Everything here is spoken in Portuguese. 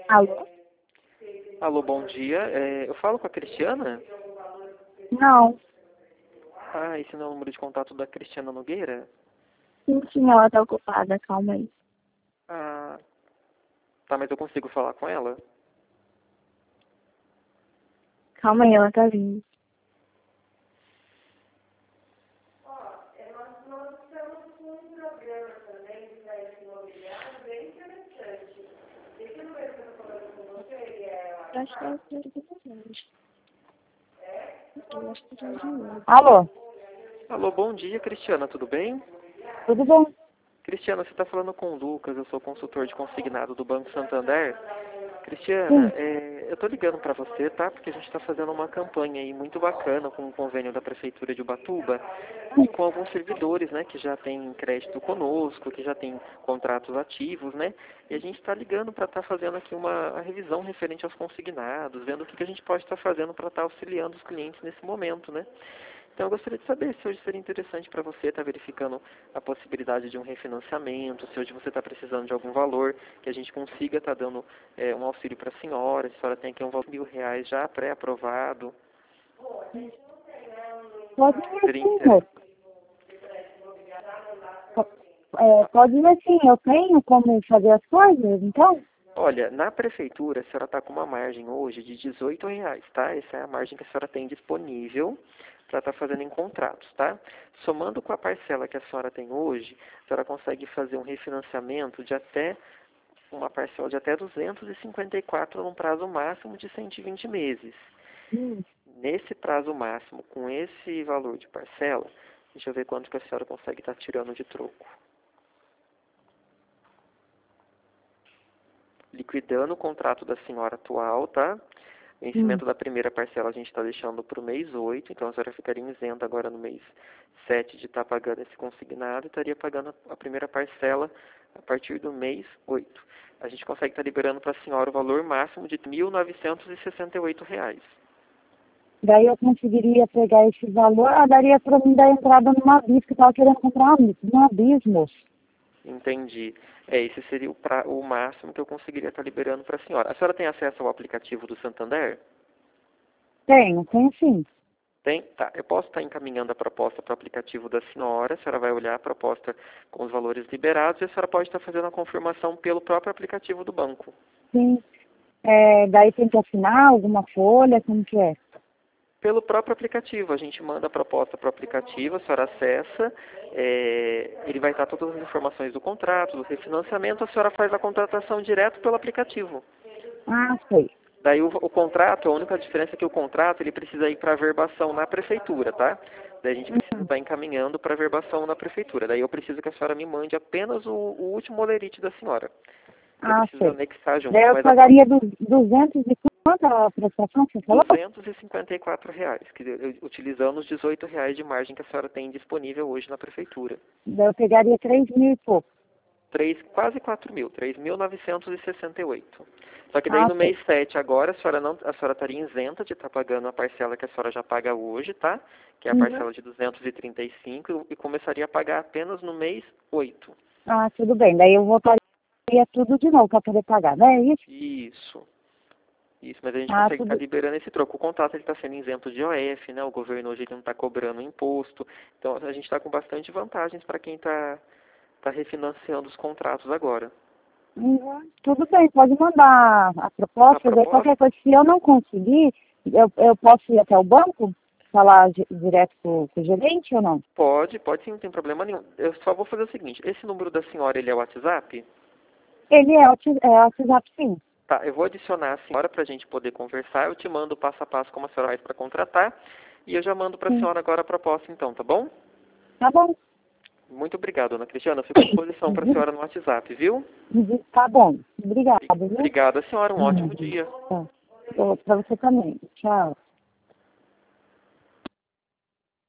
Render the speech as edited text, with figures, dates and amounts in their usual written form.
Alô? Alô, bom dia. Eu falo com a Cristiana? Não. Ah, esse não é o número de contato da Cristiana Nogueira? Sim, ela tá ocupada, calma aí. Ah, tá, mas eu consigo falar com ela? Calma aí, ela tá vindo. Eu acho que é o primeiro de vocês. Eu acho que é de novo. Alô? Alô, bom dia, Cristiana, tudo bem? Tudo bom? Cristiana, você está falando com o Lucas, eu sou consultor de consignado do Banco Santander. Cristiana, Sim. eu tô ligando para você, tá? Porque a gente está fazendo uma campanha aí muito bacana com o convênio da Prefeitura de Ubatuba e com alguns servidores, né, que já têm crédito conosco, que já têm contratos ativos, né? E a gente está ligando para estar fazendo aqui uma revisão referente aos consignados, vendo o que a gente pode estar fazendo para estar auxiliando os clientes nesse momento, né? Então eu gostaria de saber se hoje seria interessante para você estar verificando a possibilidade de um refinanciamento, se hoje você está precisando de algum valor, que a gente consiga estar dando um auxílio para a senhora, se a senhora tem aqui um valor de R$ 1.000 já pré-aprovado. Pode ir Seria assim, interessante. moço. Pode ir assim, eu tenho como fazer as coisas, então? Olha, na prefeitura a senhora está com uma margem hoje de R$ 18, tá? Essa é a margem que a senhora tem disponível para estar fazendo em contratos, tá? Somando com a parcela que a senhora tem hoje, a senhora consegue fazer um refinanciamento de até uma parcela de até 254 num prazo máximo de 120 meses. Nesse prazo máximo, com esse valor de parcela, deixa eu ver quanto que a senhora consegue estar tirando de troco. Liquidando o contrato da senhora atual, tá? Vencimento da primeira parcela a gente está deixando para o mês 8, então a senhora ficaria isenta agora no mês 7 de estar pagando esse consignado e estaria pagando a primeira parcela a partir do mês 8. A gente consegue estar liberando para a senhora o valor máximo de R$ 1.968. Daí eu conseguiria pegar esse valor, daria pra mim dar entrada numa bis, que eu tava querendo comprar uma bis, moço. Entendi. Esse seria o máximo que eu conseguiria estar liberando para a senhora. A senhora tem acesso ao aplicativo do Santander? Tenho sim. Tem? Tá. Eu posso estar encaminhando a proposta para o aplicativo da senhora vai olhar a proposta com os valores liberados e a senhora pode estar fazendo a confirmação pelo próprio aplicativo do banco. Sim. Daí tem que assinar alguma folha, como que é? Pelo próprio aplicativo, a gente manda a proposta para o aplicativo, a senhora acessa, ele vai estar todas as informações do contrato, do refinanciamento, a senhora faz a contratação direto pelo aplicativo. Ah, sei. Daí o contrato, a única diferença é que o contrato ele precisa ir para a verbação na prefeitura, tá? Daí a gente precisa estar encaminhando para a verbação na prefeitura. Daí eu preciso que a senhora me mande apenas o último olerite da senhora. Eu Ah, preciso sei. anexar junto, Daí eu mas pagaria 200 e quanto a prestação que você falou? R$ 254, utilizando os R$ 18 de margem que a senhora tem disponível hoje na prefeitura. Daí eu pegaria 3.000 e pouco. Quase 4.000, 3.968. Só que daí Ah, no sei. mês 7 agora, a senhora estaria isenta de estar pagando a parcela que a senhora já paga hoje, tá? Que é a parcela de 235 e começaria a pagar apenas no mês 8. Ah, tudo bem. Daí eu voltaria tudo de novo para poder pagar, não é isso? Isso, mas a gente Ah, consegue estar tudo. liberando esse troco. O contrato está sendo isento de IOF, né? O governo hoje ele não está cobrando imposto. Então a gente está com bastante vantagens para quem está refinanciando os contratos agora. Tudo bem, pode mandar a A proposta. Daí proposta qualquer coisa, se eu não conseguir, eu posso ir até o banco? Falar direto com o gerente ou não? pode sim, não tem problema nenhum. Eu só vou fazer o seguinte, esse número da senhora, ele é o WhatsApp? Ele é o WhatsApp, sim. Tá, eu vou adicionar a senhora para a gente poder conversar, eu te mando passo a passo como a senhora faz para contratar, e eu já mando para a Sim. senhora agora a proposta então, tá bom? Tá bom. Muito obrigado, Ana Cristiana, eu fico à disposição para a senhora no WhatsApp, viu? Tá bom. Obrigada, viu? Obrigado, a senhora, um ótimo dia. Tá. Para você também. Tchau.